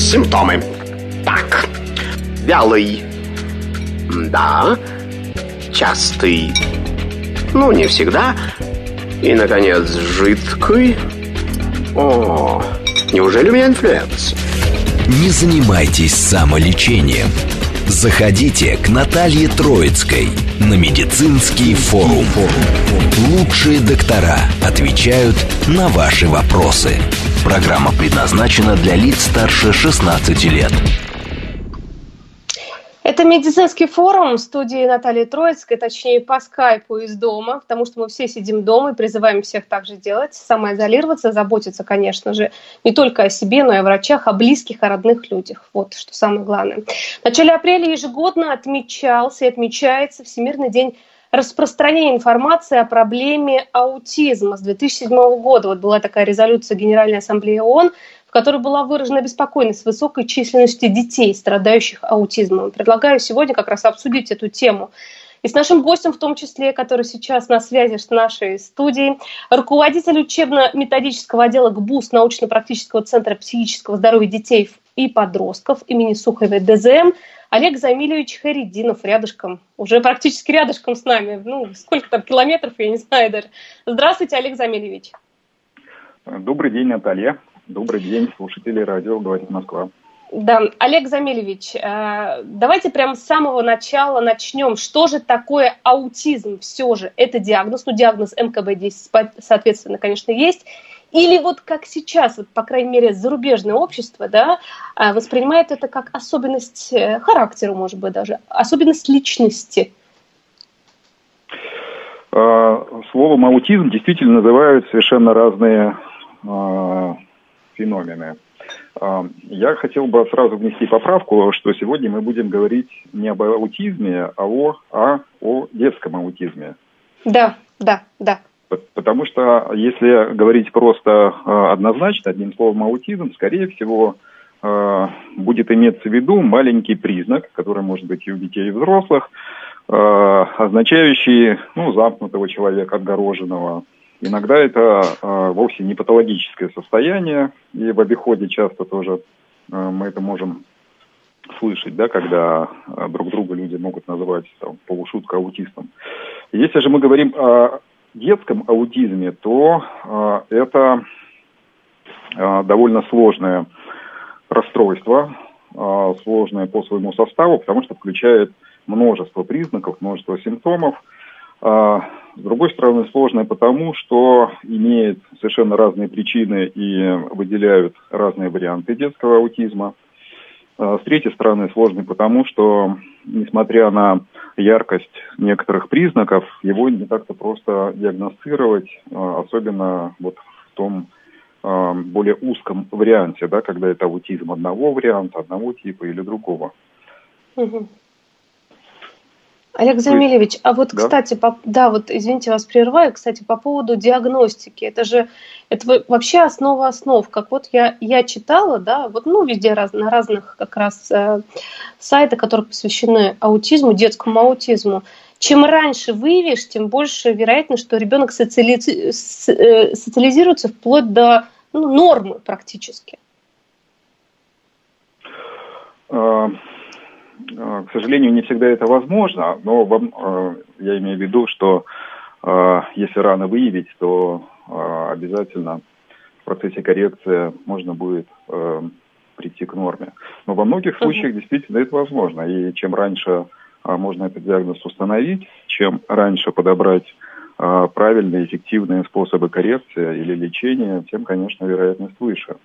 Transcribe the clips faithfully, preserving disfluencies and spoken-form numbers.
Симптомы. Так. Вялый. Да. Частый. Ну, не всегда. И, наконец, жидкий. О, неужели у меня инфлюенс? Не занимайтесь самолечением. Заходите к Наталье Троицкой на медицинский форум. Лучшие доктора отвечают на ваши вопросы. Программа предназначена для лиц старше шестнадцати лет. Это медицинский форум в студии Натальи Троицкой, точнее по скайпу из дома, потому что мы все сидим дома и призываем всех так же делать, самоизолироваться, заботиться, конечно же, не только о себе, но и о врачах, о близких, о родных людях. Вот что самое главное. В начале апреля ежегодно отмечался и отмечается Всемирный день распространения информации о проблеме аутизма. С две тысячи седьмого года вот была такая резолюция Генеральной Ассамблеи ООН, в которой была выражена беспокойность высокой численности детей, страдающих аутизмом. Предлагаю сегодня как раз обсудить эту тему. И с нашим гостем, в том числе, который сейчас на связи с нашей студией, руководитель учебно-методического отдела ГБУС научно-практического центра психического здоровья детей и подростков имени Суховой ДЗМ Олег Замилевич Хайретдинов, рядышком, уже практически рядышком с нами. Ну, сколько там километров, я не знаю даже. Здравствуйте, Олег Замилевич. Добрый день, Наталья. Добрый день, слушатели радио «Говорит Москва». Да, Олег Замилевич, давайте прямо с самого начала начнем. Что же такое аутизм все же? Это диагноз, ну диагноз эм ка бэ десять, соответственно, конечно, есть. Или вот как сейчас, вот, по крайней мере, зарубежное общество, да, воспринимает это как особенность характера, может быть, даже, особенность личности? Словом аутизм действительно называют совершенно разные феномены. Я хотел бы сразу внести поправку, что сегодня мы будем говорить не об аутизме, а о, а о детском аутизме. Да, да, да. Потому что если говорить просто однозначно, одним словом аутизм, скорее всего, будет иметься в виду маленький признак, который может быть и у детей, и у взрослых, означающий, ну, замкнутого человека, отгороженного. Иногда это э, вовсе не патологическое состояние, и в обиходе часто тоже э, мы это можем слышать, да, когда э, друг друга люди могут называть там, полушутка аутистом. Если же мы говорим о детском аутизме, то э, это э, довольно сложное расстройство, э, сложное по своему составу, потому что включает множество признаков, множество симптомов. С другой стороны, сложное потому, что имеет совершенно разные причины и выделяют разные варианты детского аутизма. С третьей стороны, сложный потому, что, несмотря на яркость некоторых признаков, его не так-то просто диагностировать, особенно вот в том более узком варианте, да, когда это аутизм одного варианта, одного типа или другого. Угу. Олег Замилевич, а вот, да? кстати, по, да, вот, извините, вас прерываю, кстати, по поводу диагностики, это же, это вообще основа основ, как вот я, я читала, да, вот, ну, везде раз, на разных как раз э, сайтах, которые посвящены аутизму, детскому аутизму, чем раньше выявишь, тем больше вероятность, что ребенок социали... социализируется вплоть до ну, нормы практически. К сожалению, не всегда это возможно, но вам, я имею в виду, что если рано выявить, то обязательно в процессе коррекции можно будет прийти к норме. Но во многих случаях действительно это возможно. И чем раньше можно этот диагноз установить, чем раньше подобрать правильные, эффективные способы коррекции или лечения, тем, конечно, вероятность выше.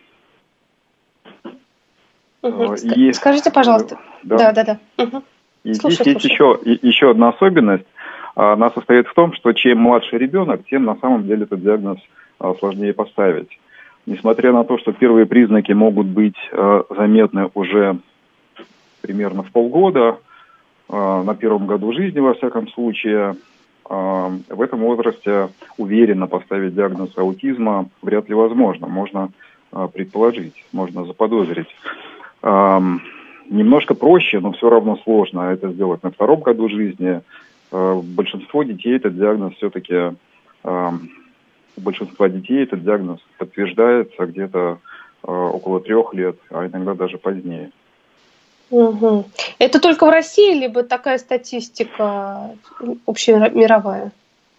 Угу. И, Скажите, пожалуйста. Да, да, да. да. Угу. И слушай, здесь есть еще, еще одна особенность. Она состоит в том, что чем младше ребенок, тем на самом деле этот диагноз сложнее поставить. Несмотря на то, что первые признаки могут быть заметны уже примерно в полгода, на первом году жизни, во всяком случае, в этом возрасте уверенно поставить диагноз аутизма вряд ли возможно. Можно предположить, можно заподозрить. Немножко проще, но все равно сложно это сделать на втором году жизни. Большинство детей этот диагноз все-таки, у большинства детей этот диагноз подтверждается где-то около трех лет, а иногда даже позднее. Угу. Это только в России, либо такая статистика общемировая?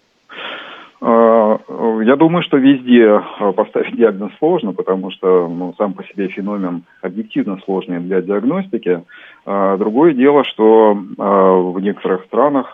Я думаю, что везде поставить диагноз сложно, потому что ну, сам по себе феномен объективно сложный для диагностики. Другое дело, что в некоторых странах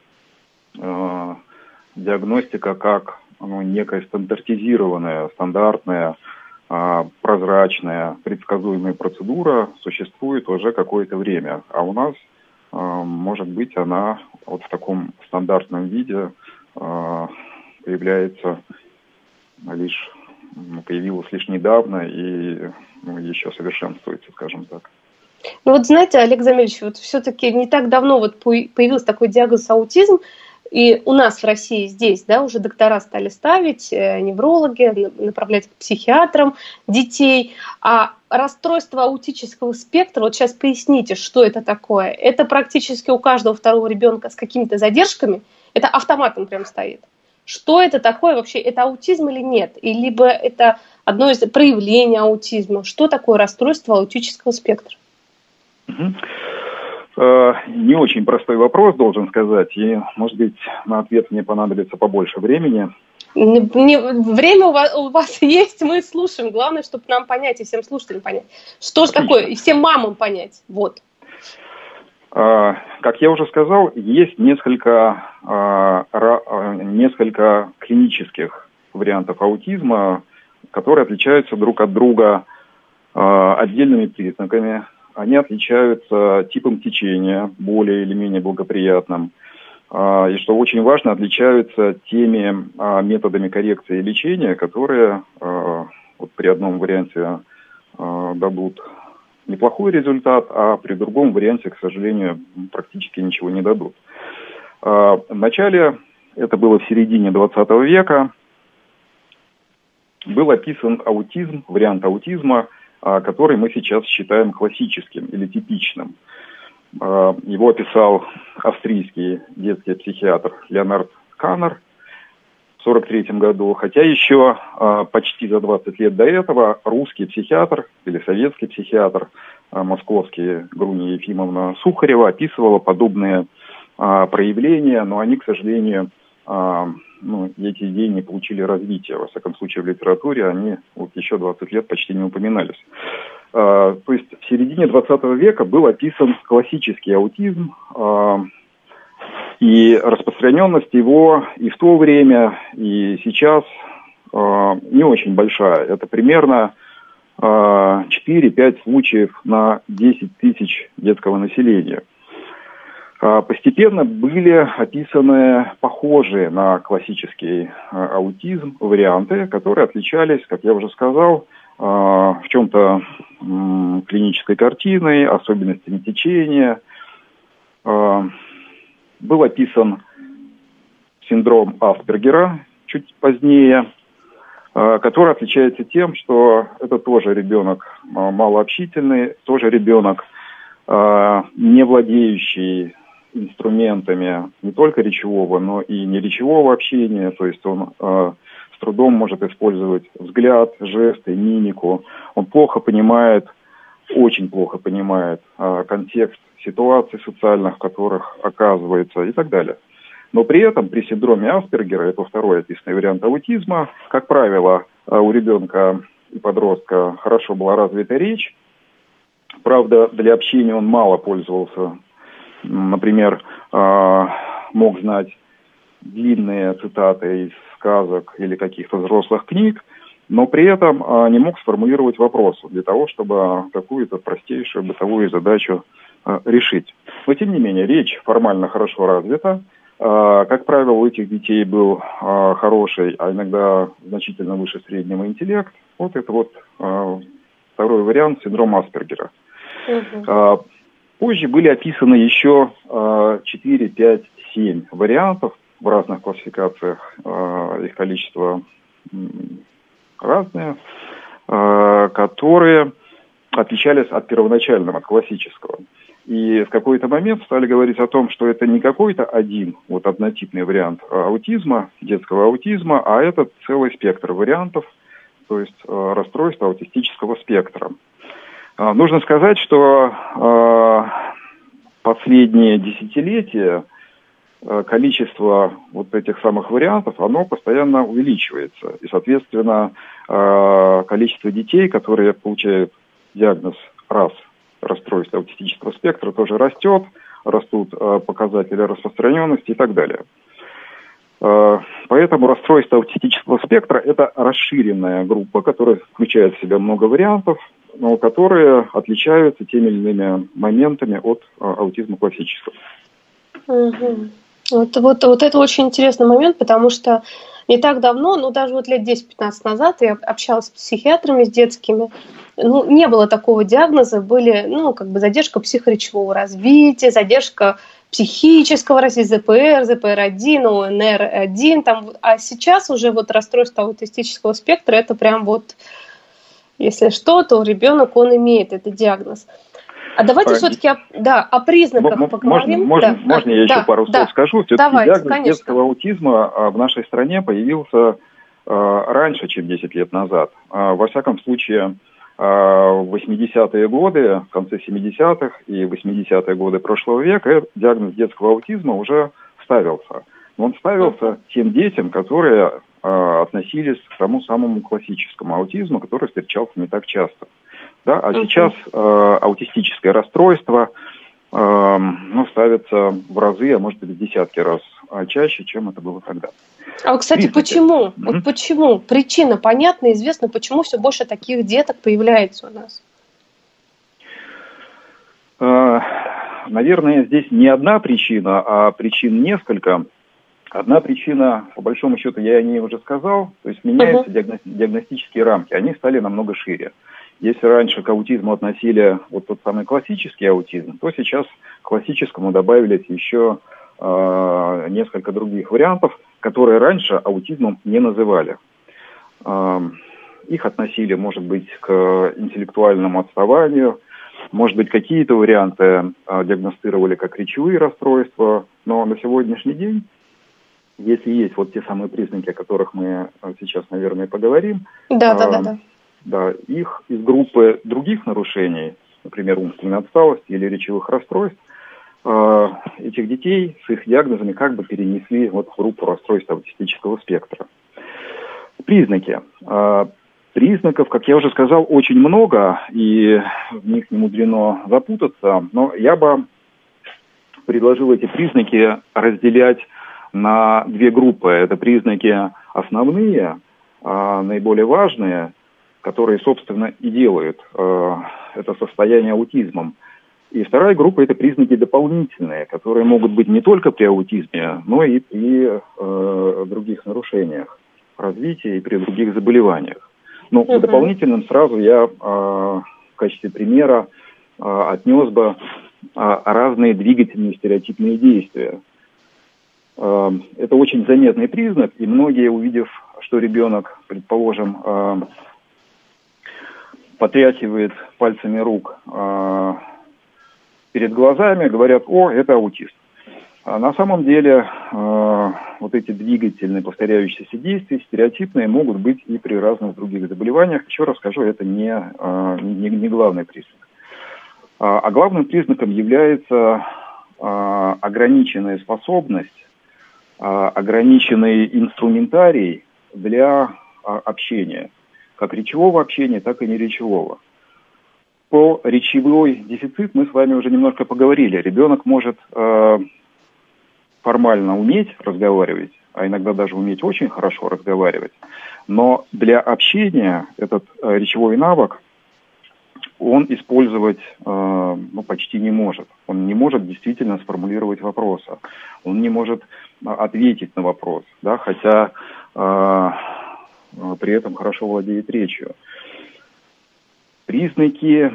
диагностика как ну, некая стандартизированная, стандартная, прозрачная, предсказуемая процедура существует уже какое-то время. А у нас, может быть, она вот в таком стандартном виде появляется лишь, появилась лишь недавно и ну, еще совершенствуется, скажем так. Ну вот знаете, Олег Замильевич, вот все-таки не так давно вот появился такой диагноз аутизм, и у нас в России здесь, да, уже доктора стали ставить, неврологи, направлять к психиатрам детей, а расстройство аутического спектра, вот сейчас поясните, что это такое, это практически у каждого второго ребенка с какими-то задержками, это автоматом прям стоит. Что это такое вообще? Это аутизм или нет? И либо это одно из проявлений аутизма? Что такое расстройство аутического спектра? Угу. Э, не очень простой вопрос, должен сказать. И, может быть, на ответ мне понадобится побольше времени. Не, не, время у вас, у вас есть, мы слушаем. Главное, чтобы нам понять и всем слушателям понять. Что же такое? И всем мамам понять. Вот. Как я уже сказал, есть несколько, несколько клинических вариантов аутизма, которые отличаются друг от друга отдельными признаками. Они отличаются типом течения, более или менее благоприятным. И, что очень важно, отличаются теми методами коррекции и лечения, которые вот при одном варианте дадут неплохой результат, а при другом варианте, к сожалению, практически ничего не дадут. Вначале, это было в середине двадцатого века, был описан аутизм, вариант аутизма, который мы сейчас считаем классическим или типичным. Его описал австрийский детский психиатр Леонард Каннер в сорок третьем году, хотя еще э, почти за двадцать лет до этого русский психиатр или советский психиатр э, московский Груния Ефимовна Сухарева описывала подобные э, проявления, но они, к сожалению, э, ну, эти идеи не получили развития. Во всяком случае, в литературе они вот еще двадцать лет почти не упоминались. Э, то есть в середине двадцатого века был описан классический аутизм, э, и распространенность его и в то время, и сейчас э, не очень большая. Это примерно э, четыре-пять случаев на десять тысяч детского населения. Э, постепенно были описаны похожие на классический э, аутизм варианты, которые отличались, как я уже сказал, э, в чем-то э, клинической картиной, особенностями течения. Э, Был описан синдром Аспергера чуть позднее, который отличается тем, что это тоже ребенок малообщительный, тоже ребенок, не владеющий инструментами не только речевого, но и неречевого общения, то есть он с трудом может использовать взгляд, жесты, мимику. Он плохо понимает, очень плохо понимает контекст ситуаций социальных, в которых оказывается и так далее. Но при этом при синдроме Аспергера, это второй описанный вариант аутизма, как правило, у ребенка и подростка хорошо была развита речь. Правда, для общения он мало пользовался. Например, мог знать длинные цитаты из сказок или каких-то взрослых книг, но при этом не мог сформулировать вопрос для того, чтобы какую-то простейшую бытовую задачу решить. Но, тем не менее, речь формально хорошо развита. Как правило, у этих детей был хороший, а иногда значительно выше среднего интеллект. Вот это вот второй вариант синдрома Аспергера. Угу. Позже были описаны еще четыре, пять, семь вариантов в разных классификациях. Их количество разное, которые отличались от первоначального, от классического. И в какой-то момент стали говорить о том, что это не какой-то один, вот однотипный вариант аутизма, детского аутизма, а это целый спектр вариантов, то есть э, расстройство аутистического спектра. Э, нужно сказать, что э, последние десятилетия э, количество вот этих самых вариантов, оно постоянно увеличивается. И, соответственно, э, количество детей, которые получают диагноз раз расстройство аутистического спектра, тоже растет, растут э, показатели распространенности и так далее. Поэтому расстройство аутистического спектра – это расширенная группа, которая включает в себя много вариантов, но которые отличаются теми или иными моментами от аутизма классического. Угу. Вот, вот, вот это очень интересный момент, потому что не так давно, ну даже вот лет десять-пятнадцать назад я общалась с психиатрами, с детскими, ну не было такого диагноза, были, ну как бы задержка психоречевого развития, задержка психического развития, ЗПР, ЗПР один, ОНР один, там, а сейчас уже вот расстройство аутистического спектра, это прям вот, если что, то ребенок, он имеет этот диагноз. А давайте а, все-таки о, да, о признаках м- поговорим. Можно, да. можно я еще да, пару да. слов скажу? Все-таки Давайте, диагноз конечно. детского аутизма в нашей стране появился э, раньше, чем десять лет назад. Э, во всяком случае, в восьмидесятые годы, в конце семидесятых и восьмидесятые годы прошлого века диагноз детского аутизма уже ставился. Но он ставился тем детям, которые э, относились к тому самому классическому аутизму, который встречался не так часто. Да? А uh-huh. сейчас э, аутистическое расстройство э, ну, ставится в разы, а может быть в десятки раз чаще, чем это было тогда. А, кстати, Признаки. почему? Mm-hmm. Вот почему? Причина понятна, известна, почему все больше таких деток появляется у нас? Uh, наверное, здесь не одна причина, а причин несколько. Одна причина, по большому счету, я о ней уже сказал, то есть меняются uh-huh. диагно- диагностические рамки, они стали намного шире. Если раньше к аутизму относили вот тот самый классический аутизм, то сейчас к классическому добавились еще э, несколько других вариантов, которые раньше аутизмом не называли. Э, их относили, может быть, к интеллектуальному отставанию, может быть, какие-то варианты э, диагностировали как речевые расстройства, но на сегодняшний день, если есть вот те самые признаки, о которых мы сейчас, наверное, поговорим, да, э, да, да, да. Да, их из группы других нарушений, например, умственной отсталости или речевых расстройств, э, этих детей с их диагнозами как бы перенесли вот в группу расстройств аутистического спектра. Признаки. Э, признаков, как я уже сказал, очень много, и в них не мудрено запутаться, но я бы предложил эти признаки разделять на две группы. Это признаки основные, э, наиболее важные, которые, собственно, и делают э, это состояние аутизмом. И вторая группа – это признаки дополнительные, которые могут быть не только при аутизме, но и при э, других нарушениях развития и при других заболеваниях. Но uh-huh. к дополнительным сразу я э, в качестве примера э, отнес бы э, разные двигательные стереотипные действия. Э, это очень заметный признак, и многие, увидев, что ребенок, предположим, э, потряхивает пальцами рук э, перед глазами, говорят: о, это аутист. А на самом деле э, вот эти двигательные повторяющиеся действия, стереотипные, могут быть и при разных других заболеваниях. Еще раз скажу, это не, э, не, не главный признак. А, а главным признаком является э, ограниченная способность, э, ограниченный инструментарий для э, общения. Как речевого общения, так и неречевого. Про речевой дефицит мы с вами уже немножко поговорили. Ребенок может э, формально уметь разговаривать, а иногда даже уметь очень хорошо разговаривать, но для общения этот э, речевой навык он использовать э, ну, почти не может. Он не может действительно сформулировать вопросы. Он не может э, ответить на вопрос, да, хотя э, при этом хорошо владеет речью. Признаки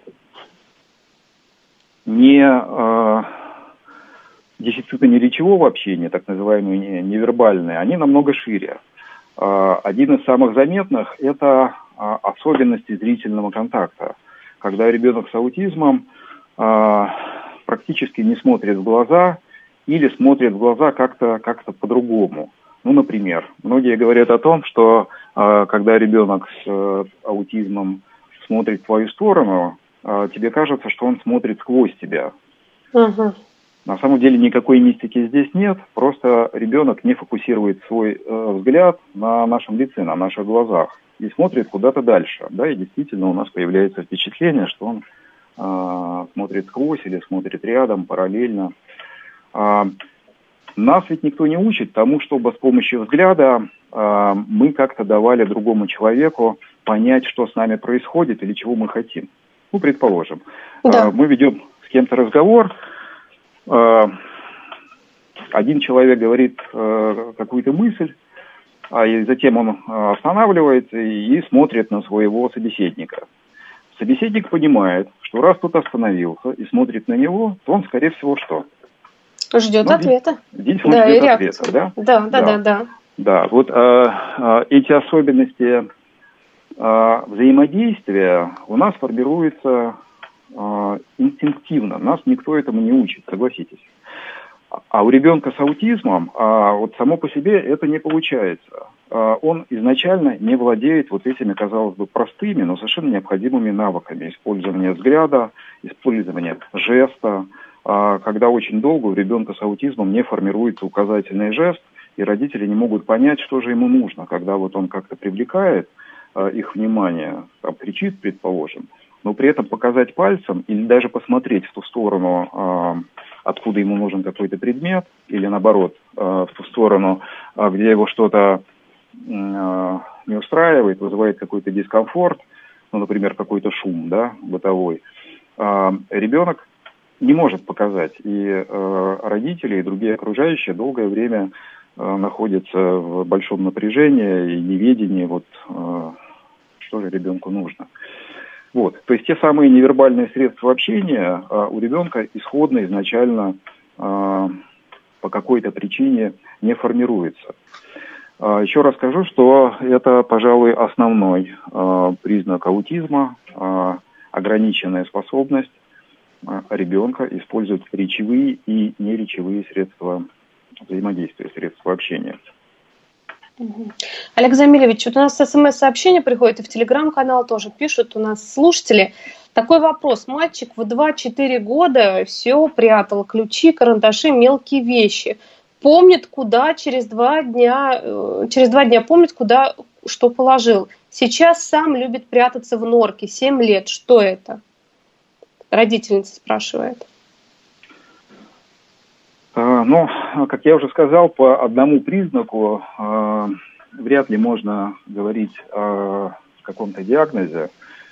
не э, дефицита неречевого общения, так называемые невербальные, они намного шире. Э, один из самых заметных – это э, особенности зрительного контакта. Когда ребенок с аутизмом э, практически не смотрит в глаза или смотрит в глаза как-то, как-то по-другому. Ну, например, многие говорят о том, что э, когда ребенок с э, аутизмом смотрит в твою сторону, э, тебе кажется, что он смотрит сквозь тебя. Угу. На самом деле никакой мистики здесь нет, просто ребенок не фокусирует свой э, взгляд на нашем лице, на наших глазах и смотрит куда-то дальше. Да, и действительно у нас появляется впечатление, что он э, смотрит сквозь или смотрит рядом, параллельно. Э, нас ведь никто не учит тому, чтобы с помощью взгляда э, мы как-то давали другому человеку понять, что с нами происходит или чего мы хотим. Ну, предположим, да. э, мы ведем с кем-то разговор, один человек говорит э, какую-то мысль, а и затем он останавливается и, и смотрит на своего собеседника. Собеседник понимает, что раз тот остановился и смотрит на него, то он, скорее всего, что? Ждет ну, ответа. Здесь он да, ждет ответа, да? Да, да, да, да. Да, да вот э, э, эти особенности э, взаимодействия у нас формируются инстинктивно. Нас никто этому не учит, согласитесь. А у ребенка с аутизмом а, вот само по себе это не получается. А, он изначально не владеет вот этими, казалось бы, простыми, но совершенно необходимыми навыками использования взгляда, использования жеста. А, когда очень долго у ребенка с аутизмом не формируется указательный жест, и родители не могут понять, что же ему нужно, когда вот он как-то привлекает а, их внимание, там, кричит, предположим, но при этом показать пальцем или даже посмотреть в ту сторону, э, откуда ему нужен какой-то предмет, или наоборот, э, в ту сторону, э, где его что-то э, не устраивает, вызывает какой-то дискомфорт, ну, например, какой-то шум, да, бытовой, э, ребенок не может показать. И э, родители, и другие окружающие долгое время э, находятся в большом напряжении и неведении, вот, э, что же ребенку нужно. Вот. То есть те самые невербальные средства общения а, у ребенка исходно, изначально а, по какой-то причине не формируются. А, еще раз скажу, что это, пожалуй, основной а, признак аутизма, а, ограниченная способность а, ребенка использовать речевые и неречевые средства взаимодействия, средства общения. Олег Замилевич, вот у нас смс-сообщение приходит, и в телеграм-канал тоже пишут у нас слушатели. Такой вопрос. Мальчик в два-четыре года все прятал, ключи, карандаши, мелкие вещи. Помнит, куда через два дня, через два дня помнит, куда что положил. Сейчас сам любит прятаться в норке. семь лет. Что это? Родительница спрашивает. Ну, как я уже сказал, по одному признаку э, вряд ли можно говорить о каком-то диагнозе.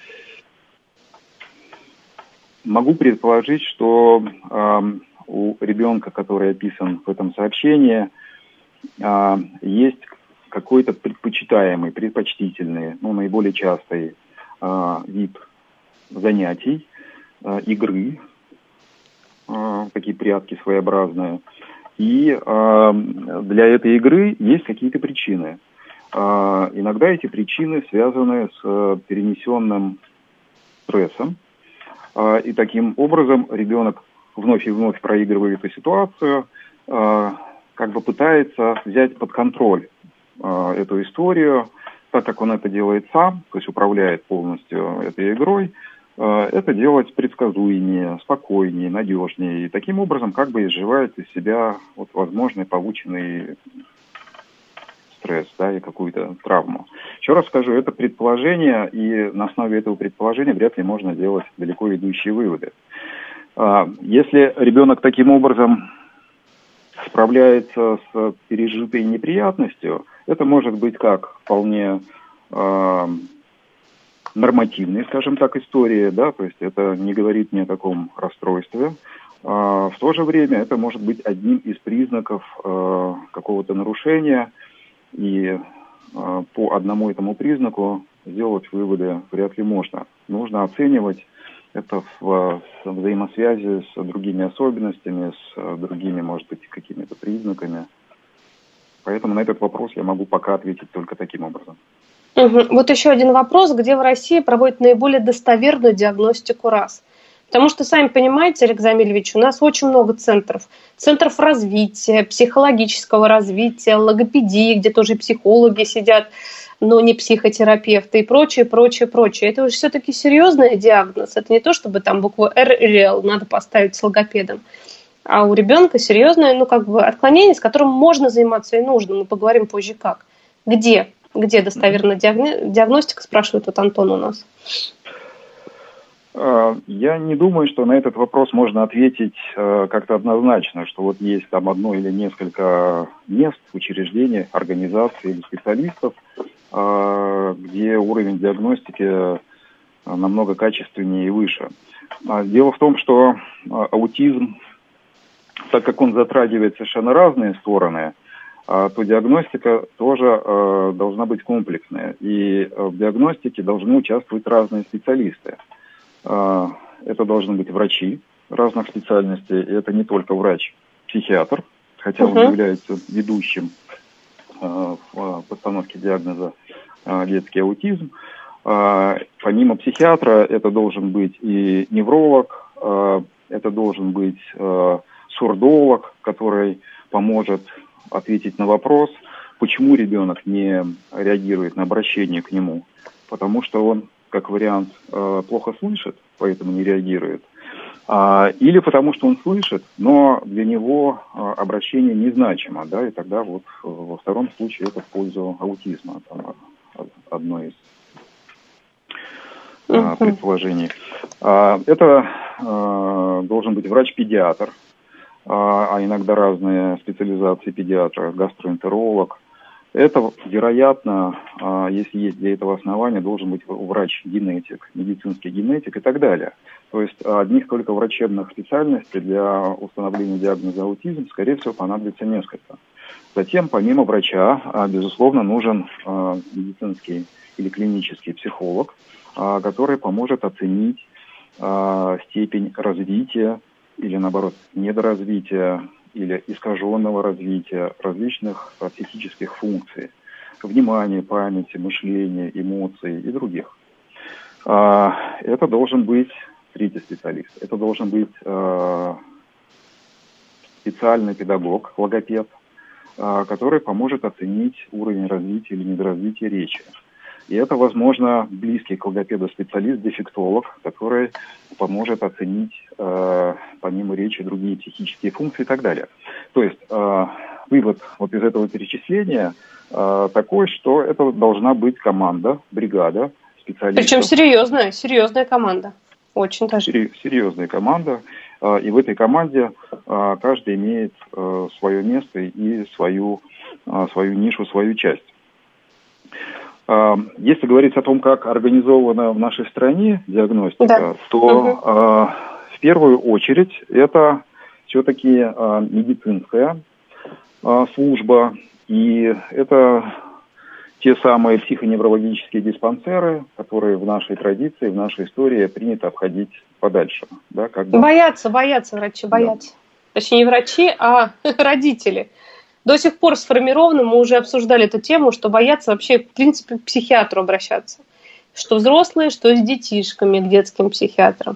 Могу предположить, что э, у ребенка, который описан в этом сообщении, э, есть какой-то предпочитаемый, предпочтительный, ну, наиболее частый э, вид занятий, э, игры, такие прятки своеобразные. И э, для этой игры есть какие-то причины. Э, иногда эти причины связаны с э, перенесенным стрессом. Э, и таким образом ребенок вновь и вновь проигрывая эту ситуацию, э, как бы пытается взять под контроль э, эту историю, так как он это делает сам, то есть управляет полностью этой игрой. Это делать предсказуемее, спокойнее, надежнее. И таким образом как бы изживает из себя вот возможный полученный стресс, да, и какую-то травму. Еще раз скажу, это предположение, и на основе этого предположения вряд ли можно делать далеко идущие выводы. Если ребенок таким образом справляется с пережитой неприятностью, это может быть как вполне нормативные, скажем так, истории, да, то есть это не говорит ни о каком расстройстве. А в то же время это может быть одним из признаков э, какого-то нарушения, и э, по одному этому признаку сделать выводы вряд ли можно. Нужно оценивать это в, в взаимосвязи с другими особенностями, с другими, может быть, какими-то признаками. Поэтому на этот вопрос я могу пока ответить только таким образом. Угу. Вот еще один вопрос. Где в России проводят наиболее достоверную диагностику РАС? Потому что, сами понимаете, Олег Замилевич, у нас очень много центров. Центров развития, психологического развития, логопедии, где тоже психологи сидят, но не психотерапевты и прочее, прочее, прочее. Это уже все-таки серьезный диагноз. Это не то, чтобы там букву Р или Л надо поставить с логопедом. А у ребенка серьезное, ну, как бы отклонение, с которым можно заниматься и нужно. Мы поговорим позже как. Где? Где достоверная диагни... диагностика, спрашивает вот Антон у нас. Я не думаю, что на этот вопрос можно ответить как-то однозначно, что вот есть там одно или несколько мест, учреждений, организаций или специалистов, где уровень диагностики намного качественнее и выше. Дело в том, что аутизм, так как он затрагивает совершенно разные стороны, то диагностика тоже должна быть комплексная. И в диагностике должны участвовать разные специалисты. Это должны быть врачи разных специальностей. И это не только врач-психиатр, хотя он uh-huh. является ведущим в постановке диагноза детский аутизм. Помимо психиатра это должен быть и невролог, это должен быть сурдолог, который поможет ответить на вопрос, почему ребенок не реагирует на обращение к нему. Потому что он, как вариант, плохо слышит, поэтому не реагирует. Или потому что он слышит, но для него обращение незначимо, да, и тогда вот во втором случае это в пользу аутизма, там, одно из uh-huh. предположений. Это должен быть врач-педиатр, а иногда разные специализации педиатра, гастроэнтеролог. Это, вероятно, если есть для этого основания, должен быть врач-генетик, медицинский генетик и так далее. То есть одних только врачебных специальностей для установления диагноза аутизм, скорее всего, понадобится несколько. Затем, помимо врача, безусловно, нужен медицинский или клинический психолог, который поможет оценить степень развития или, наоборот, недоразвития или искаженного развития различных психических функций, внимания, памяти, мышления, эмоций и других. Это должен быть третий специалист. Это должен быть специальный педагог, логопед, который поможет оценить уровень развития или недоразвития речи. И это, возможно, близкий к логопеду специалист, дефектолог, который поможет оценить, э, помимо речи, другие психические функции и так далее. То есть э, вывод вот из этого перечисления э, такой, что это должна быть команда, бригада специалистов. Причем серьезная, серьезная команда. Очень даже. Серьезная команда. Э, и в этой команде э, каждый имеет э, свое место и свою, э, свою нишу, свою часть. Если говорить о том, как организована в нашей стране диагностика, да. то угу. э, в первую очередь это все-таки э, медицинская э, служба, и это те самые психоневрологические диспансеры, которые в нашей традиции, в нашей истории принято обходить подальше. Да, как бы. Боятся, боятся врачи, боятся. Да. Точнее, не врачи, а родители. До сих пор сформировано, мы уже обсуждали эту тему, что боятся вообще, в принципе, к психиатру обращаться. Что взрослые, что с детишками к детским психиатрам.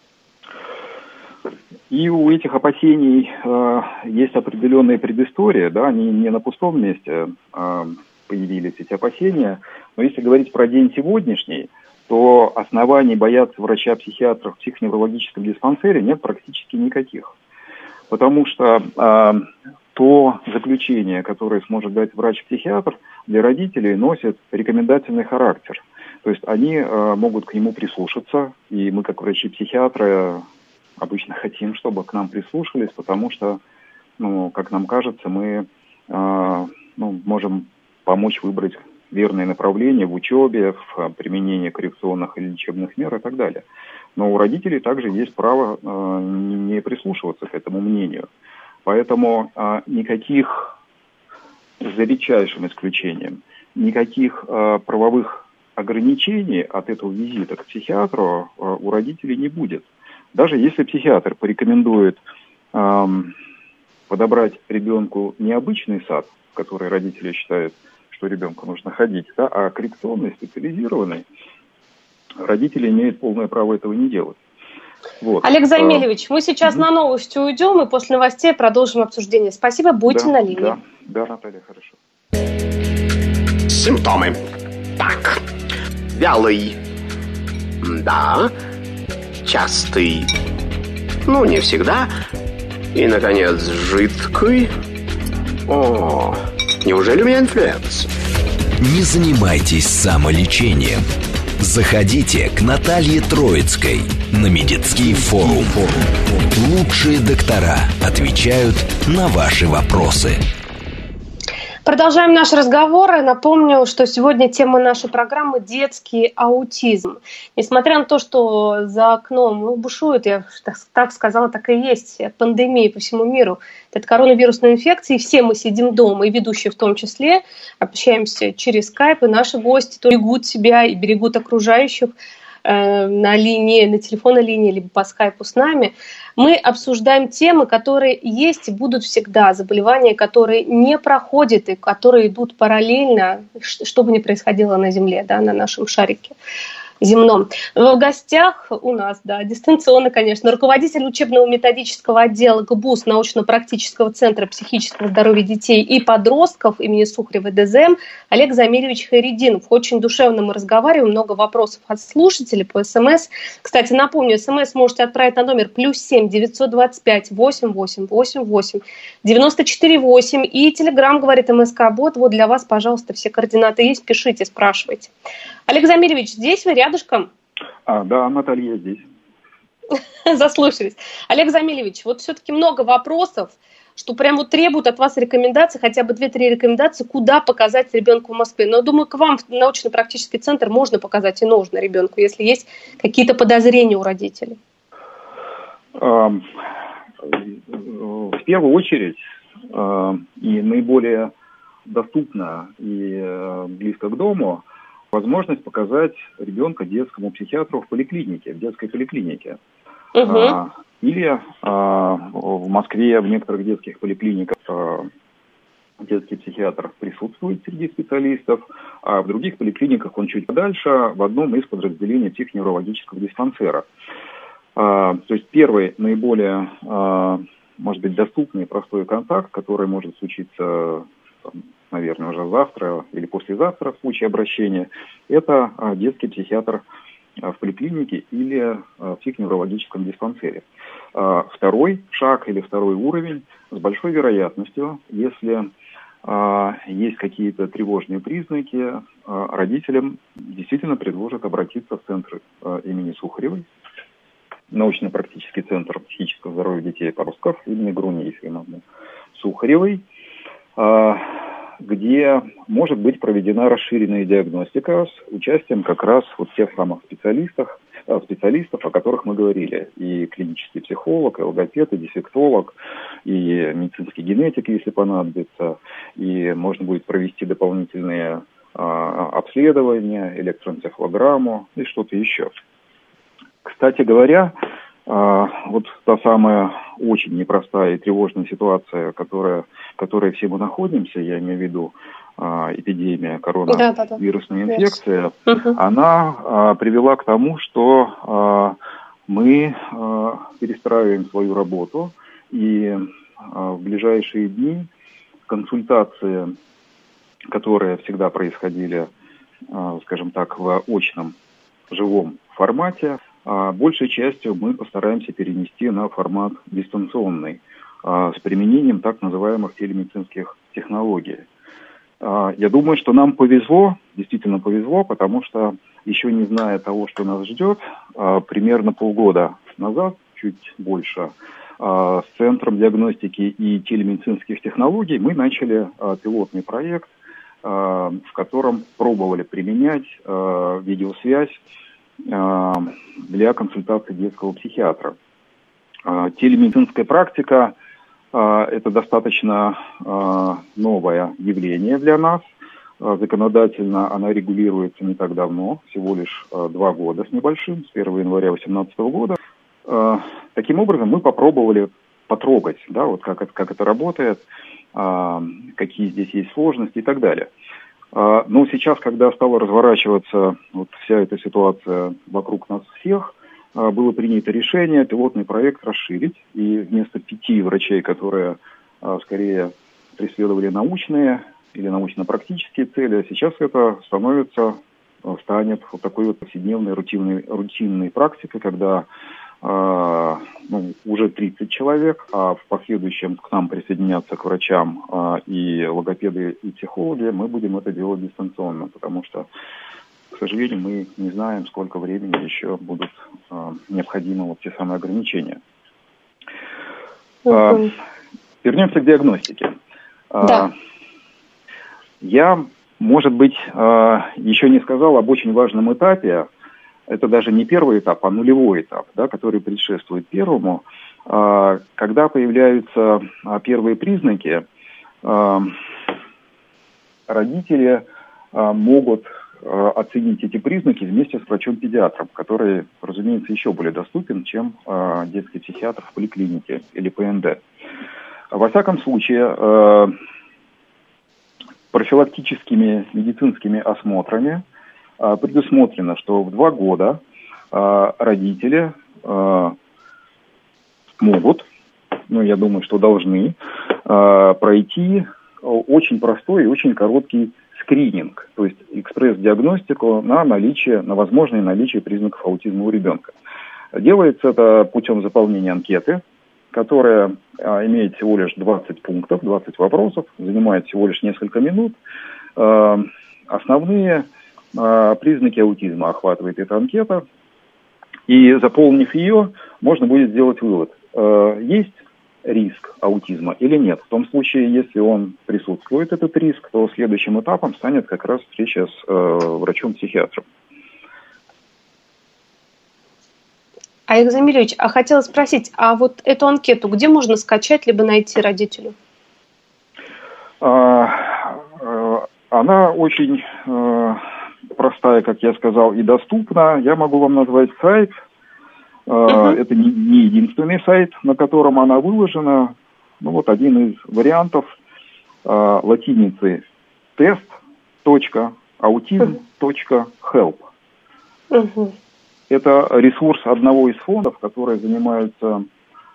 И у этих опасений э, есть определенная предыстория, да, они не на пустом месте э, появились, эти опасения. Но если говорить про день сегодняшний, то оснований бояться врача-психиатра в психоневрологическом диспансере нет практически никаких. Потому что э, то заключение, которое сможет дать врач-психиатр, для родителей носит рекомендательный характер. То есть они э, могут к нему прислушаться, и мы, как врачи-психиатры, обычно хотим, чтобы к нам прислушались, потому что, ну, как нам кажется, мы э, ну, можем помочь выбрать верное направление в учебе, в применении коррекционных или лечебных мер и так далее. Но у родителей также есть право э, не прислушиваться к этому мнению. Поэтому а, никаких, за редчайшим исключением, никаких а, правовых ограничений от этого визита к психиатру а, у родителей не будет. Даже если психиатр порекомендует а, подобрать ребенку необычный сад, в который родители считают, что ребенку нужно ходить, да, а коррекционный, специализированный, родители имеют полное право этого не делать. Вот. Олег Замилевич, мы сейчас mm-hmm. на новости уйдем и после новостей продолжим обсуждение. Спасибо, будьте да, на линии. Да, да, Наталья, хорошо. Симптомы. Так, вялый. Да. Частый. Ну, не всегда. И, наконец, жидкий. О, неужели у меня инфлюенс? Не занимайтесь самолечением. Заходите к Наталье Троицкой на медицинский форум. Лучшие доктора отвечают на ваши вопросы. Продолжаем наш разговор. Напомню, что сегодня тема нашей программы – детский аутизм. Несмотря на то, что за окном ну, бушует, я так, так сказала, так и есть, пандемия по всему миру. Это коронавирусная инфекция, и все мы сидим дома, и ведущие в том числе, общаемся через скайп, и наши гости то берегут себя и берегут окружающих э, на линии, на телефонной линии, либо по скайпу с нами. Мы обсуждаем темы, которые есть и будут всегда, заболевания, которые не проходят и которые идут параллельно, что бы ни происходило на Земле, да, на нашем шарике земном. В гостях у нас, да, дистанционно, конечно, руководитель учебного методического отдела ГБУС научно-практического центра психического здоровья детей и подростков имени Сухаревой ДЗМ Олег Замилевич Хайретдинов. Очень душевно мы разговариваем, много вопросов от слушателей по СМС. Кстати, напомню, СМС можете отправить на номер плюс семь девятьсот двадцать пять восемь восемь восемь восемь девяносто четыре восемь и Телеграм говорит МСК-бот. Вот для вас, пожалуйста, все координаты есть, пишите, спрашивайте. Олег Замилевич, здесь вы рядышком? А, да, Наталья, я здесь. Заслушались. Олег Замилевич, вот все-таки много вопросов, что прям вот требуют от вас рекомендаций, хотя бы две-три рекомендации, куда показать ребенку в Москве. Но думаю, к вам в научно-практический центр можно показать и нужно ребенку, если есть какие-то подозрения у родителей. В первую очередь и наиболее доступно и близко к дому возможность показать ребенка детскому психиатру в поликлинике, в детской поликлинике. Угу. А, или а, в Москве в некоторых детских поликлиниках а, детский психиатр присутствует среди специалистов, а в других поликлиниках он чуть подальше, в одном из подразделений психоневрологического диспансера. А, то есть первый, наиболее, а, может быть, доступный и простой контакт, который может случиться, наверное, уже завтра или послезавтра в случае обращения, это детский психиатр в поликлинике или в психоневрологическом диспансере. Второй шаг или второй уровень с большой вероятностью, если есть какие-то тревожные признаки, родителям действительно предложат обратиться в центр имени Сухаревой, научно-практический центр психического здоровья детей и подростков имени Груни Ефимовны Сухаревой, где может быть проведена расширенная диагностика с участием как раз вот тех самых специалистов, специалистов, о которых мы говорили. И клинический психолог, и логопед, и дефектолог, и медицинский генетик, если понадобится. И можно будет провести дополнительные а, обследования, электроэнцефалограмму и что-то еще. Кстати говоря, а, вот та самая очень непростая и тревожная ситуация, которая, в которой все мы находимся, я имею в виду а, эпидемия коронавирусной инфекции, да, да. она а, привела к тому, что а, мы а, перестраиваем свою работу, и а, в ближайшие дни консультации, которые всегда происходили, а, скажем так, в очном живом формате, а большей частью мы постараемся перенести на формат дистанционный а, с применением так называемых телемедицинских технологий. А, я думаю, что нам повезло, действительно повезло, потому что еще не зная того, что нас ждет, а, примерно полгода назад, чуть больше, а, с Центром диагностики и телемедицинских технологий мы начали а, пилотный проект, а, в котором пробовали применять а, видеосвязь для консультации детского психиатра. Телемедицинская практика – это достаточно новое явление для нас. Законодательно она регулируется не так давно, всего лишь два года с небольшим, с первого января две тысячи восемнадцатого года. Таким образом, мы попробовали потрогать, да, вот как это, как это работает, какие здесь есть сложности и так далее. Но сейчас, когда стала разворачиваться вот вся эта ситуация вокруг нас всех, было принято решение пилотный проект расширить, и вместо пяти врачей, которые скорее преследовали научные или научно-практические цели, сейчас это становится, станет вот такой вот повседневной рутинной, рутинной практикой, когда э, ну, уже тридцать человек, а в последующем к нам присоединятся к врачам э, и логопеды, и психологи, мы будем это делать дистанционно, потому что, к сожалению, мы не знаем, сколько времени еще будут э, необходимы вот те самые ограничения. Uh-huh. Э, вернемся к диагностике. Да. Э, я, может быть, э, еще не сказал об очень важном этапе. Это даже не первый этап, а нулевой этап, да, который предшествует первому. Э, когда появляются э, первые признаки, э, родители э, могут оценить эти признаки вместе с врачом-педиатром, который, разумеется, еще более доступен, чем э, детский психиатр в поликлинике или П Н Д. Во всяком случае, э, профилактическими медицинскими осмотрами э, предусмотрено, что в два года э, родители э, могут, ну, я думаю, что должны, э, пройти очень простой и очень короткий скрининг, то есть экспресс-диагностику на наличие, на возможное наличие признаков аутизма у ребенка. Делается это путем заполнения анкеты, которая а, имеет всего лишь двадцать пунктов, двадцать вопросов, занимает всего лишь несколько минут. А, основные а, признаки аутизма охватывает эта анкета, и заполнив ее, можно будет сделать вывод, а, есть риск аутизма или нет. В том случае, если он присутствует, этот риск, то следующим этапом станет как раз встреча с э, врачом-психиатром. Олег Замилевич, а хотела спросить, а вот эту анкету где можно скачать, либо найти родителю? А, а, она очень э, простая, как я сказал, и доступна. Я могу вам назвать сайт. Uh-huh. Это не, не единственный сайт, на котором она выложена. Ну вот один из вариантов э, латиницы тест точка аутизм точка хелп. Uh-huh. Это ресурс одного из фондов, которые занимаются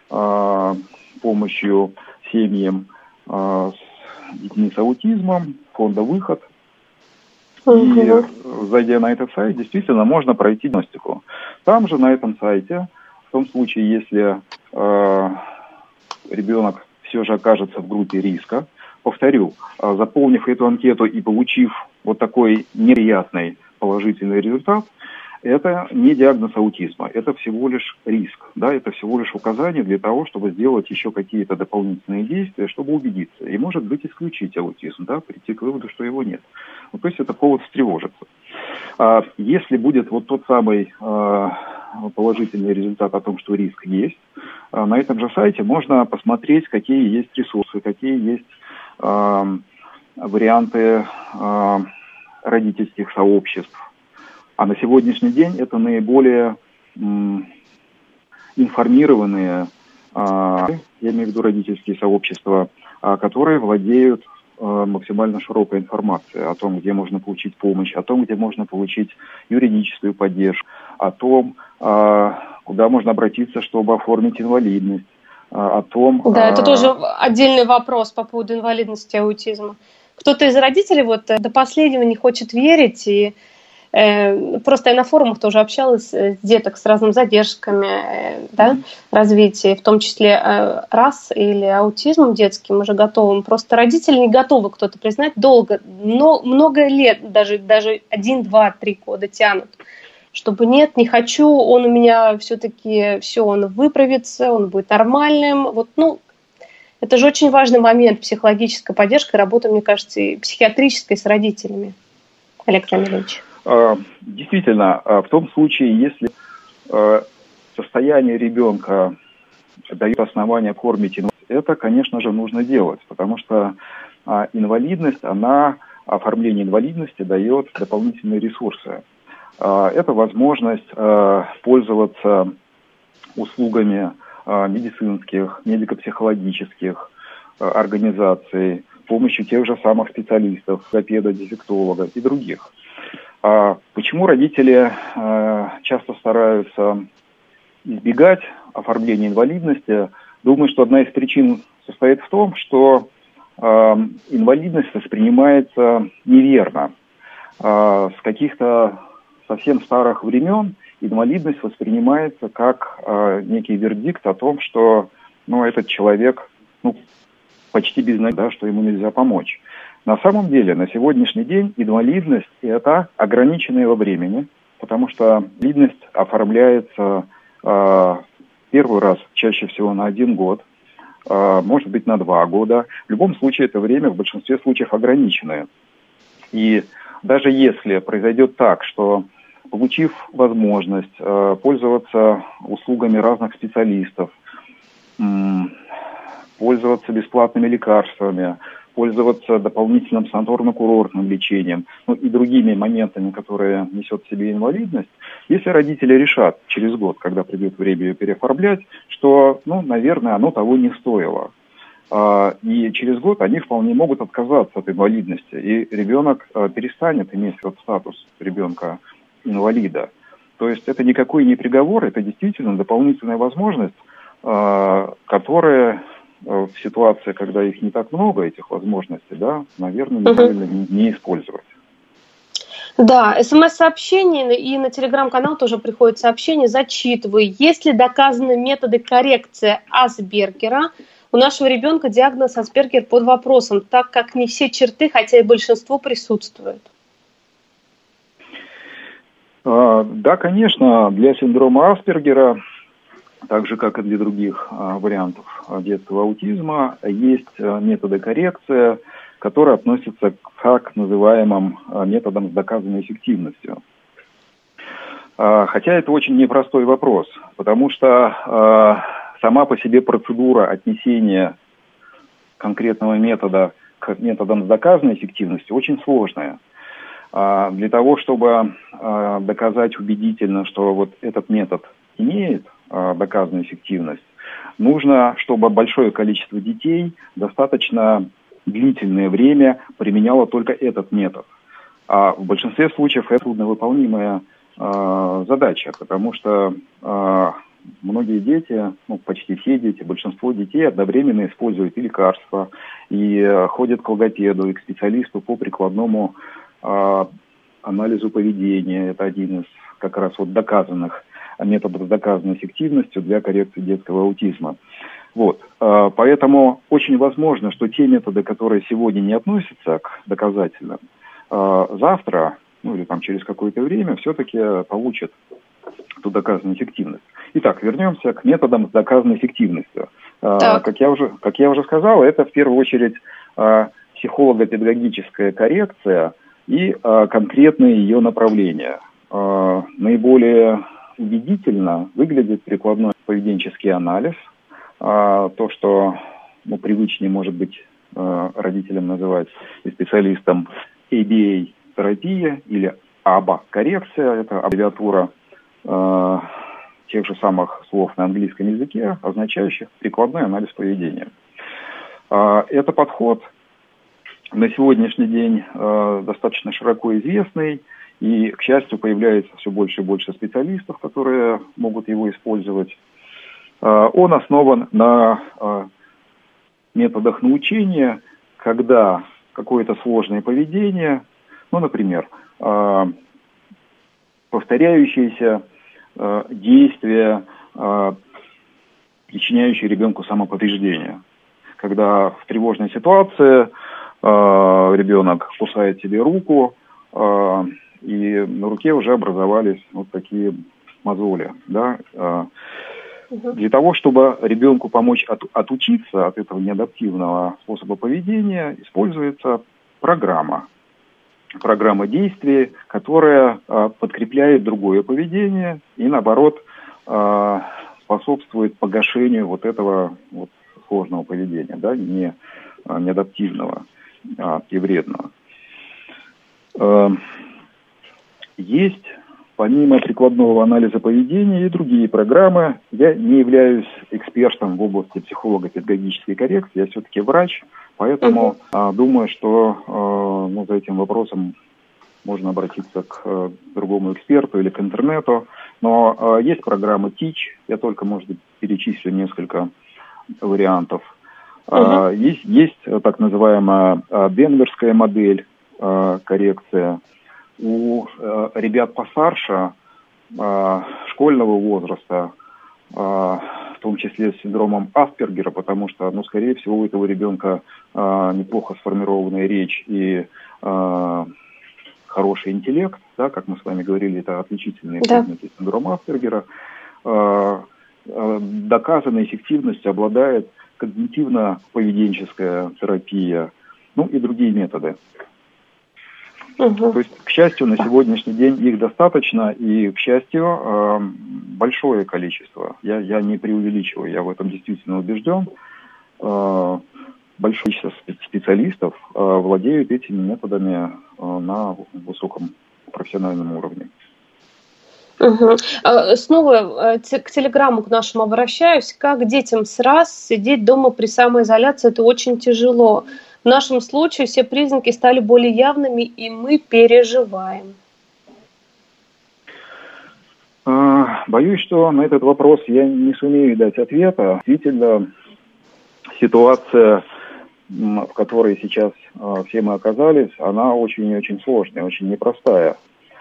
э, помощью семьям э, с детьми с аутизмом, фонда «Выход». Uh-huh. И, зайдя на этот сайт, действительно можно пройти диагностику. Там же, на этом сайте, в том случае, если э, ребенок все же окажется в группе риска, повторю, э, заполнив эту анкету и получив вот такой неприятный положительный результат, это не диагноз аутизма, это всего лишь риск, да, это всего лишь указание для того, чтобы сделать еще какие-то дополнительные действия, чтобы убедиться, и, может быть, исключить аутизм, да, прийти к выводу, что его нет. Ну, то есть это повод встревожиться. А если будет вот тот самый а, положительный результат о том, что риск есть, а, на этом же сайте можно посмотреть, какие есть ресурсы, какие есть а, варианты а, родительских сообществ. А на сегодняшний день это наиболее м, информированные, а, я имею в виду родительские сообщества, а, которые владеют а, максимально широкой информацией о том, где можно получить помощь, о том, где можно получить юридическую поддержку, о том, а, куда можно обратиться, чтобы оформить инвалидность, а, о том... Да, а... это тоже отдельный вопрос по поводу инвалидности и аутизма. Кто-то из родителей вот до последнего не хочет верить и просто я на форумах тоже общалась с деток с разными задержками, да, mm-hmm. развития, в том числе рас или аутизмом детским уже готовым. Просто родители не готовы кто-то признать долго, но много лет, даже, даже один, два, три года тянут, чтобы нет, не хочу, он у меня все-таки, все, он выправится, он будет нормальным. Вот, ну, это же очень важный момент, психологическая поддержка, работа, мне кажется, и психиатрической с родителями. Олег Замилевич. Действительно, в том случае, если состояние ребенка дает основание оформить инвалидность, это, конечно же, нужно делать, потому что инвалидность, она, оформление инвалидности дает дополнительные ресурсы. Это возможность пользоваться услугами медицинских, медико-психологических организаций, помощью тех же самых специалистов, логопеда, дефектолога и других. А почему родители э, часто стараются избегать оформления инвалидности, думаю, что одна из причин состоит в том, что э, инвалидность воспринимается неверно. Э, с каких-то совсем старых времен инвалидность воспринимается как э, некий вердикт о том, что ну, этот человек ну, почти безнадежный, да, что ему нельзя помочь. На самом деле, на сегодняшний день инвалидность – это ограниченная во времени, потому что инвалидность оформляется э, первый раз чаще всего на один год, э, может быть, на два года. В любом случае, это время в большинстве случаев ограниченное. И даже если произойдет так, что, получив возможность э, пользоваться услугами разных специалистов, м- пользоваться бесплатными лекарствами, пользоваться дополнительным санаторно-курортным лечением, ну и другими моментами, которые несет в себе инвалидность, если родители решат через год, когда придет время ее переоформлять, что, ну, наверное, оно того не стоило. И через год они вполне могут отказаться от инвалидности, и ребенок перестанет иметь этот статус ребенка-инвалида. То есть это никакой не приговор, это действительно дополнительная возможность, которая в ситуации, когда их не так много, этих возможностей, да, наверное, неправильно uh-huh. не, не использовать. Да, смс-сообщения и на телеграм-канал тоже приходят сообщения, зачитываю. Есть ли доказаны методы коррекции Асбергера? У нашего ребенка диагноз Асбергер под вопросом, так как не все черты, хотя и большинство присутствуют. А, да, конечно, для синдрома Аспергера, так же, как и для других а, вариантов а, детского аутизма, есть а, методы коррекции, которые относятся к так называемым а, методам с доказанной эффективностью. А, хотя это очень непростой вопрос, потому что а, сама по себе процедура отнесения конкретного метода к методам с доказанной эффективностью очень сложная. А, для того, чтобы а, доказать убедительно, что вот этот метод имеет доказанную эффективность, нужно, чтобы большое количество детей достаточно длительное время применяло только этот метод. А в большинстве случаев это трудновыполнимая э, задача, потому что э, многие дети, ну почти все дети, большинство детей одновременно используют и лекарства, и э, ходят к логопеду, и к специалисту по прикладному э, анализу поведения. Это один из как раз вот доказанных методов с доказанной эффективностью для коррекции детского аутизма. Вот. Поэтому очень возможно, что те методы, которые сегодня не относятся к доказательным, завтра, ну или там через какое-то время, все-таки получат эту доказанную эффективность. Итак, вернемся к методам с доказанной эффективностью. Так. Как я уже, как я уже сказал, это в первую очередь психолого-педагогическая коррекция и конкретные ее направления. Наиболее убедительно выглядит прикладной поведенческий анализ, а, то, что ну, привычнее, может быть, а, родителям называть и специалистам эй би эй-терапия или эй би эй-коррекция, это аббревиатура а, тех же самых слов на английском языке, означающих прикладной анализ поведения. А, это подход на сегодняшний день а, достаточно широко известный, и, к счастью, появляется все больше и больше специалистов, которые могут его использовать. Он основан на методах научения, когда какое-то сложное поведение, ну, например, повторяющиеся действия, причиняющие ребенку самоповреждение. Когда в тревожной ситуации ребенок кусает себе руку, и на руке уже образовались вот такие мозоли, да. Угу. Для того, чтобы ребенку помочь от, отучиться от этого неадаптивного способа поведения, используется программа. Программа действий, которая а, подкрепляет другое поведение и, наоборот, а, способствует погашению вот этого вот сложного поведения, да, не, а, неадаптивного а, и вредного. А, Есть, помимо прикладного анализа поведения, и другие программы. Я не являюсь экспертом в области психолого-педагогической коррекции, я все-таки врач, поэтому uh-huh. а, думаю, что а, ну, за этим вопросом можно обратиться к э, другому эксперту или к интернету. Но э, есть программа Teach, я только, может быть, перечислю несколько вариантов. Uh-huh. Э, есть, есть так называемая э, денверская модель э, коррекция. У э, ребят постарше, э, школьного возраста, э, в том числе с синдромом Аспергера, потому что, ну, скорее всего, у этого ребенка э, неплохо сформированная речь и э, хороший интеллект, да, как мы с вами говорили, это отличительные да. признаки синдрома Аспергера, э, э, доказанной эффективностью обладает когнитивно-поведенческая терапия, ну и другие методы. Угу. То есть, к счастью, на сегодняшний день их достаточно, и, к счастью, большое количество. Я, я не преувеличиваю, я в этом действительно убежден. Большое количество специалистов владеют этими методами на высоком профессиональном уровне. Угу. Снова к телеграмму к нашему обращаюсь. Как детям с раз сидеть дома при самоизоляции? Это очень тяжело. В нашем случае все признаки стали более явными, и мы переживаем. Боюсь, что на этот вопрос я не сумею дать ответа. Действительно, ситуация, в которой сейчас все мы оказались, она очень и очень сложная, очень непростая.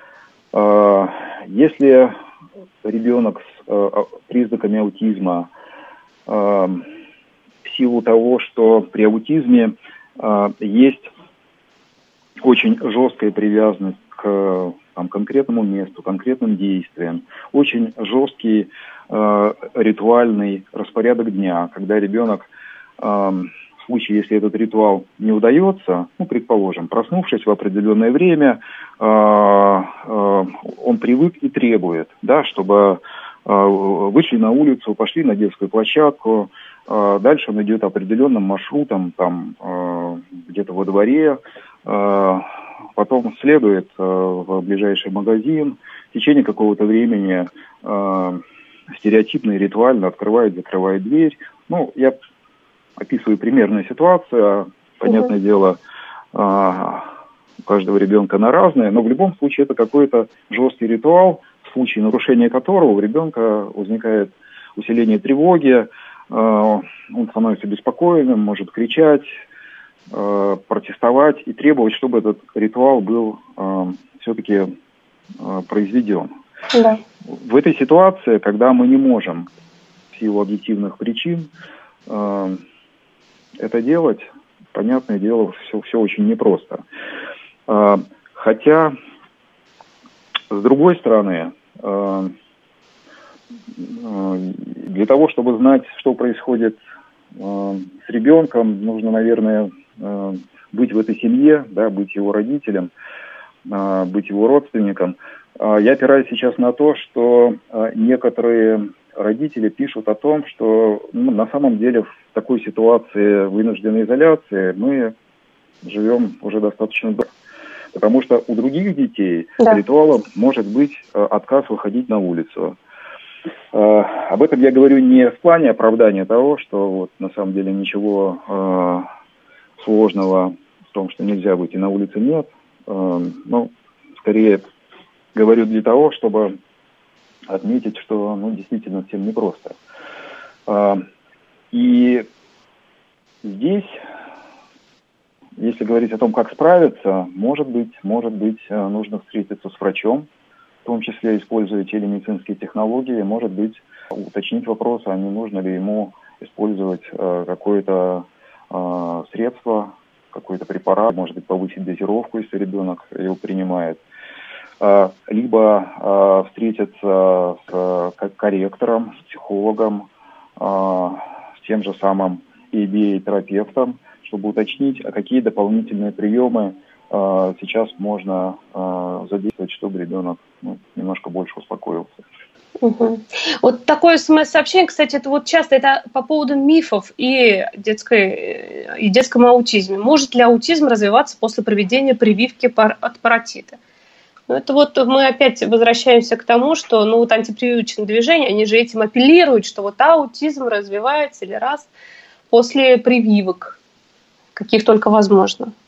Если ребенок с признаками аутизма в силу того, что при аутизме есть очень жесткая привязанность к там, конкретному месту, конкретным действиям, очень жесткий э, ритуальный распорядок дня, когда ребенок, э, в случае, если этот ритуал не удается, ну, предположим, проснувшись в определенное время, э, э, он привык и требует, да, чтобы э, вышли на улицу, пошли на детскую площадку. Дальше он идет определенным маршрутом, там где-то во дворе, потом следует в ближайший магазин, в течение какого-то времени стереотипно и ритуально открывает, закрывает дверь. Ну, я описываю примерную ситуацию, понятное [S2] Uh-huh. [S1] Дело, у каждого ребенка она разная, но в любом случае это какой-то жесткий ритуал, в случае нарушения которого у ребенка возникает усиление тревоги, он становится беспокойным, может кричать, протестовать и требовать, чтобы этот ритуал был все-таки произведен. Да. В этой ситуации, когда мы не можем в силу объективных причин это делать, понятное дело, все, все очень непросто. Хотя, с другой стороны, для того, чтобы знать, что происходит э, с ребенком, нужно, наверное, э, быть в этой семье, да, быть его родителем, э, быть его родственником. Э, я опираюсь сейчас на то, что э, некоторые родители пишут о том, что ну, на самом деле в такой ситуации вынужденной изоляции мы живем уже достаточно долго. Потому что у других детей да. ритуалом может быть э, отказ выходить на улицу. Uh, об этом я говорю не в плане оправдания того, что вот, на самом деле ничего uh, сложного в том, что нельзя выйти на улицу, нет. Uh, ну, скорее говорю для того, чтобы отметить, что ну, действительно всем непросто. Uh, и здесь, если говорить о том, как справиться, может быть, может быть, нужно встретиться с врачом, в том числе используя телемедицинские технологии, может быть, уточнить вопрос, а не нужно ли ему использовать э, какое-то э, средство, какой-то препарат, может быть, повысить дозировку, если ребенок его принимает. Э, либо э, встретиться с э, корректором, с психологом, э, с тем же самым и би эй-терапевтом, чтобы уточнить, а какие дополнительные приемы э, сейчас можно э, задействовать, чтобы ребенок ну, немножко больше успокоился. Угу. Вот такое смс-сообщение, кстати, это вот часто это по поводу мифов и, детской, и детском аутизме. Может ли аутизм развиваться после проведения прививки от паротита? Ну, это вот мы опять возвращаемся к тому, что ну, вот антипрививочные движения, они же этим апеллируют, что вот аутизм развивается или раз после прививок, каких только возможно.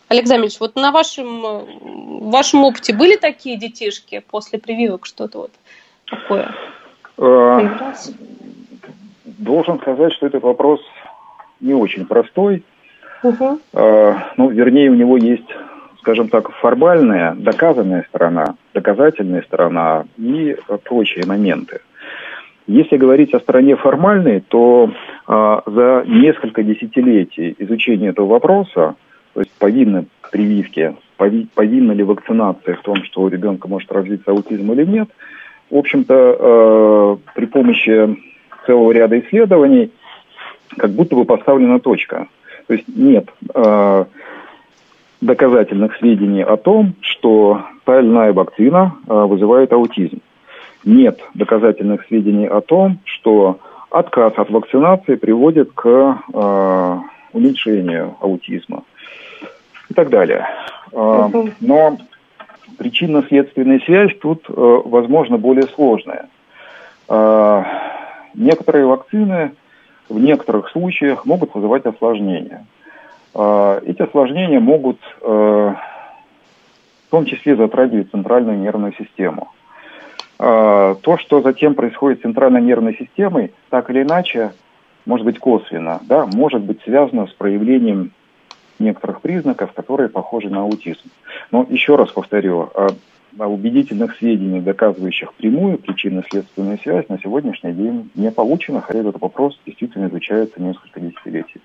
Олег Замильевич, вот на вашем, в вашем опыте были такие детишки после прививок, что-то вот такое появлялось? Должен сказать, что этот вопрос не очень простой. Угу. Ну, вернее, у него есть, скажем так, формальная, доказанная сторона, доказательная сторона и прочие моменты. Если говорить о стороне формальной, то а, за несколько десятилетий изучения этого вопроса, то есть повинны прививки, пови, повинна ли вакцинация в том, что у ребенка может развиться аутизм или нет, в общем-то, э, при помощи целого ряда исследований как будто бы поставлена точка. То есть нет э, доказательных сведений о том, что та или иная вакцина э, вызывает аутизм. Нет доказательных сведений о том, что отказ от вакцинации приводит к э, уменьшению аутизма и так далее. Э, но причинно-следственная связь тут, э, возможно, более сложная. Э, некоторые вакцины в некоторых случаях могут вызывать осложнения. Э, эти осложнения могут э, в том числе затрагивать центральную нервную систему. То, что затем происходит с центральной нервной системой, так или иначе, может быть косвенно, да, может быть связано с проявлением некоторых признаков, которые похожи на аутизм. Но еще раз повторю, убедительных сведений, доказывающих прямую причинно-следственную связь, на сегодняшний день не получено, хотя этот вопрос действительно изучается несколько десятилетий.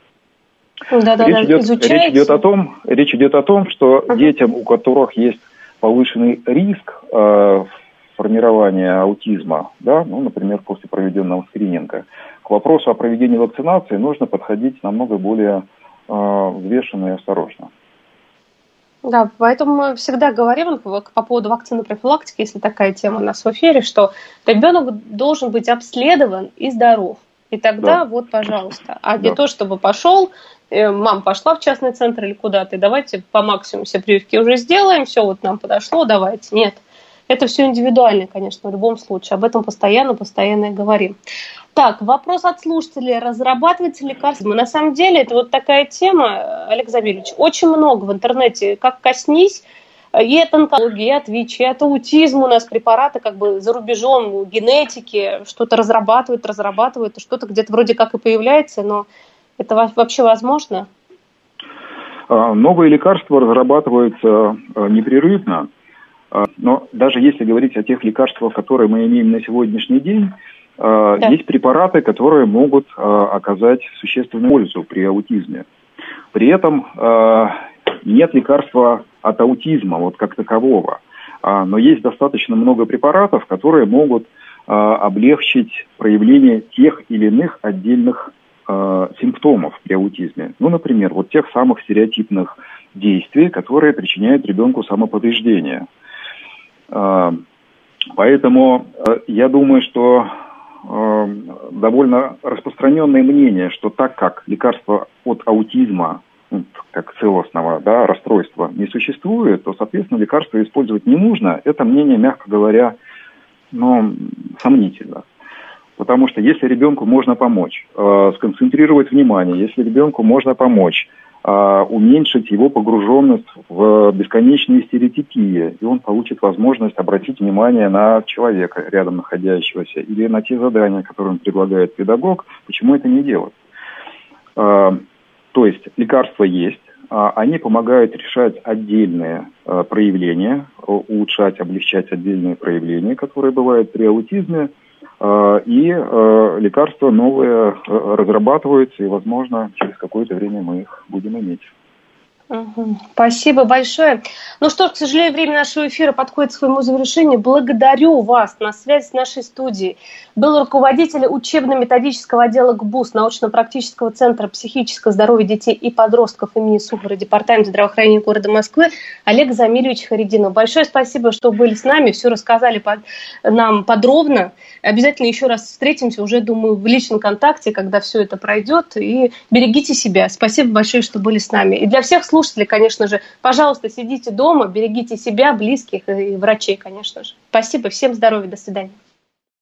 Да, да, речь, да, идет, речь идет о том, речь идет о том, что uh-huh. детям, у которых есть повышенный риск э, формирования аутизма, да, ну, например, после проведенного скрининга, к вопросу о проведении вакцинации нужно подходить намного более э, взвешенно и осторожно. Да, поэтому мы всегда говорим по поводу вакцины профилактики, если такая тема у нас в эфире, что ребенок должен быть обследован и здоров. И тогда да. вот, пожалуйста. А да. не то, чтобы пошел, э, мама пошла в частный центр или куда-то, и давайте по максимуму все прививки уже сделаем, все вот нам подошло, давайте. Нет. Это все индивидуально, конечно, в любом случае. Об этом постоянно, постоянно и говорим. Так, вопрос от слушателей. Разрабатывается лекарство? На самом деле, это вот такая тема, Олег Замильевич, очень много в интернете. Как коснись, и от онкологии, и от ВИЧ, и от аутизма у нас препараты как бы за рубежом, генетики, что-то разрабатывают, разрабатывают, что-то где-то вроде как и появляется, но это вообще возможно? Новые лекарства разрабатываются непрерывно. Но даже если говорить о тех лекарствах, которые мы имеем на сегодняшний день, да. есть препараты, которые могут оказать существенную пользу при аутизме. При этом нет лекарства от аутизма вот как такового, но есть достаточно много препаратов, которые могут облегчить проявление тех или иных отдельных симптомов при аутизме. Ну, например, вот тех самых стереотипных действий, которые причиняют ребенку самоповреждение. Поэтому я думаю, что довольно распространенное мнение, что так как лекарства от аутизма, как целостного, да, расстройства не существует, то, соответственно, лекарства использовать не нужно. Это мнение, мягко говоря, ну, сомнительно. Потому что если ребенку можно помочь, сконцентрировать внимание, если ребенку можно помочь, уменьшить его погруженность в бесконечные стереотипии, и он получит возможность обратить внимание на человека, рядом находящегося, или на те задания, которые он предлагает педагог, почему это не делать? То есть лекарства есть, они помогают решать отдельные проявления, улучшать, облегчать отдельные проявления, которые бывают при аутизме, и э, лекарства новые разрабатываются, и, возможно, через какое-то время мы их будем иметь. Угу. Спасибо большое. Ну что ж, к сожалению, время нашего эфира подходит к своему завершению. Благодарю вас. На связи с нашей студией был руководитель учебно-методического отдела ГБУС научно-практического центра психического здоровья детей и подростков имени Сухаря Департамента здравоохранения города Москвы Олег Замильевич Харитдинов. Большое спасибо, что были с нами, все рассказали под, нам подробно. Обязательно еще раз встретимся, уже, думаю, в личном контакте, когда все это пройдет. И берегите себя. Спасибо большое, что были с нами. И для всех слушателей, конечно же, пожалуйста, сидите дома, берегите себя, близких и врачей, конечно же. Спасибо, всем здоровья, до свидания.